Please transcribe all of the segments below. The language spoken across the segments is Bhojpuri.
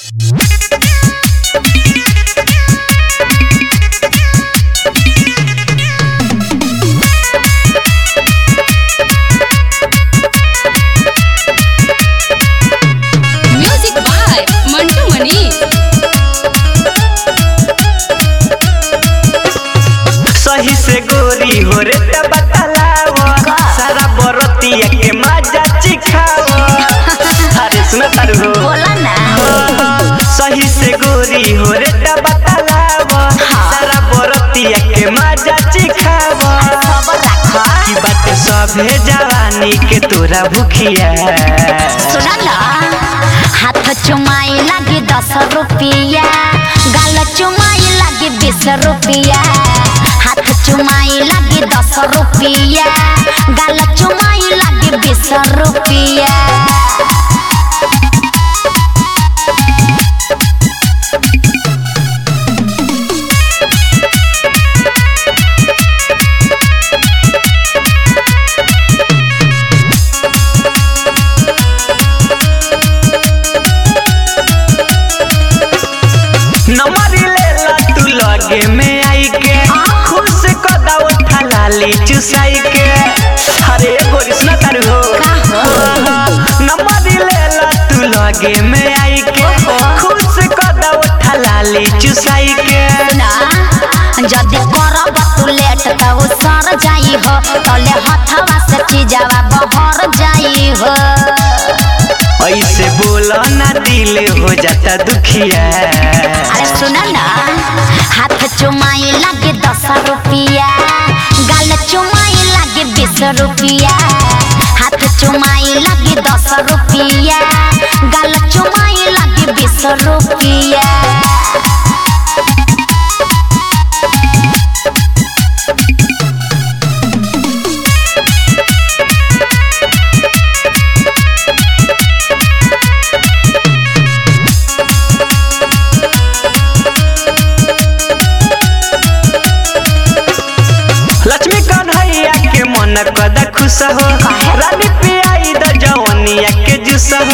म्यूजिक बाय मंटू मनी। सही से गोरी हो रे बतलावा सारा बरतिया के मजा चिखावा। अरे सुना तारू हो बोला ना सही से गोरी हो रे बतलावा सारा बरतिया के मजा चिखावा। की बात सभे जवानी के तोरा भूखिया सुना ना हाथ चुमाई लगे 10 रुपया गाल चुमाई लगे 20 रुपया। हाथ चुमाई लगे 10 रुपया गाल चुमाई लगे 20 रुपया। नंबर लेला तू लगे में आई के खुश कदा उठा लाली चुसाई के। अरे गोरी सुना तारू हो नंबर लेला तू लगे में आई के खुश कदा उठा लाली चुसाई के। ना जदी करब तू लेट त वो सर जाई हो तले हथवा से चीजवा बहर जाई हो। ऐसे बोला ना दिल हो जाता दुखिया। अरे सुना ना हाथ चुमाई लगे 10 रुपया गाल चुमाई लगे 20 रुपया। हाथ चुमाई लगे 10 रुपया गाल चुमाई लगे 20 रुपया। लक्ष्मी कन्हैया के मन कदा खुश हो रानी पियाई द जवनिया के जुस हो।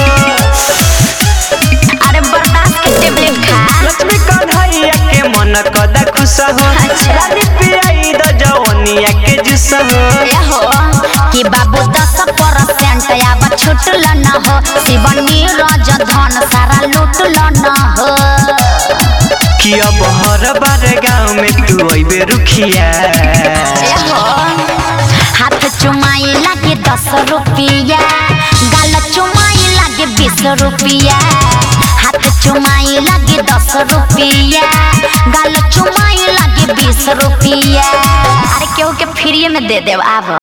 अरे बर्दाश्त के टेबलेट खा लक्ष्मी कन्हैया के मन कदा खुश हो रानी पियाई द जवनिया के जुस हो। ये हो कि बाबू 10% अब छुटल न हो शिवनी रज धन सारा लूटल न हो। कि अब हर बार गाँव में तू अबे रुखिया। ये हो हाथ चुमाई लगे 10 रुपया गाल चुमाई लगे 20 रुपया। हाथ चुमाई लगे 10 रुपया गाल चुमाई लगे 20 रुपया। अरे केहू के फ्री में दे देव आब।